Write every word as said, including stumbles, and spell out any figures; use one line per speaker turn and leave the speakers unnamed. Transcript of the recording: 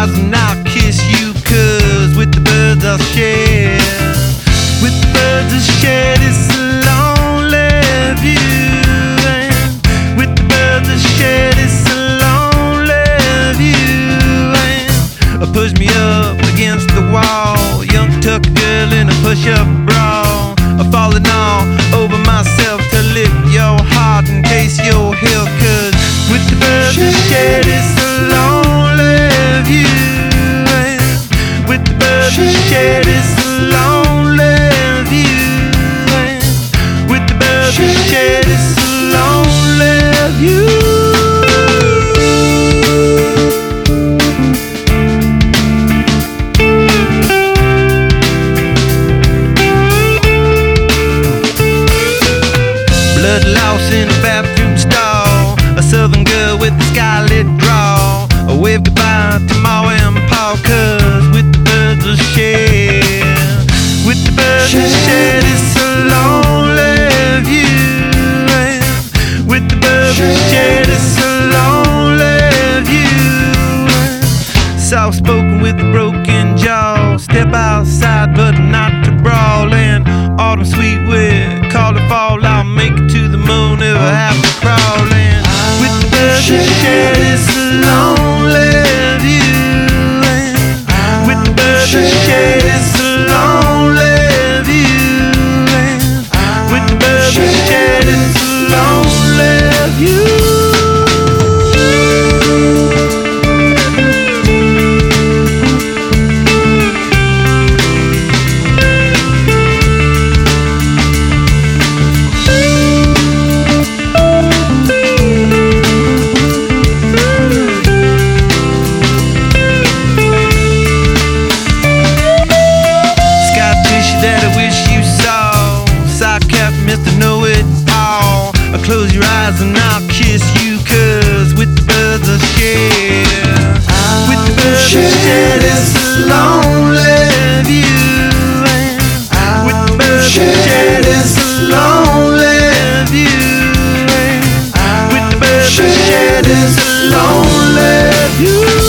eyes and I'll kiss you, 'cause with the birds I'll share. With the birds I'll share this lonely view, and with the birds I'll share this lonely view. And push me up against the wall, young tuck girl in a push-up bra, falling all over myself to lift your heart and taste your heel, 'cause with the birds I share this lonely view, and with the birds I share this lonely view, and with the birds I share this lonely view. Blood loss in a bathroom stall, a southern girl with a skylit draw, a wave goodbye to Ma and Pa, 'cause with the birds I'll share. With the birds I'll share this lonely view, and with the birds I'll share this lonely view. Soft spoken with a broken jaw, step outside but not to brawl, and autumn sweet with call it fall, I'll make it to the moon if I have to crawl in. With the birds I share this lonely view, and with the birds I share this lonely view, and with the birds I share this lonely view. That I wish you saw, sock cap, Mister Know-It-All. Close your eyes and I'll kiss you, 'cause with the birds I'll share. With the birds I'll share this lonely view, and with the birds I'll share this lonely view, and with the birds I'll share this lonely view.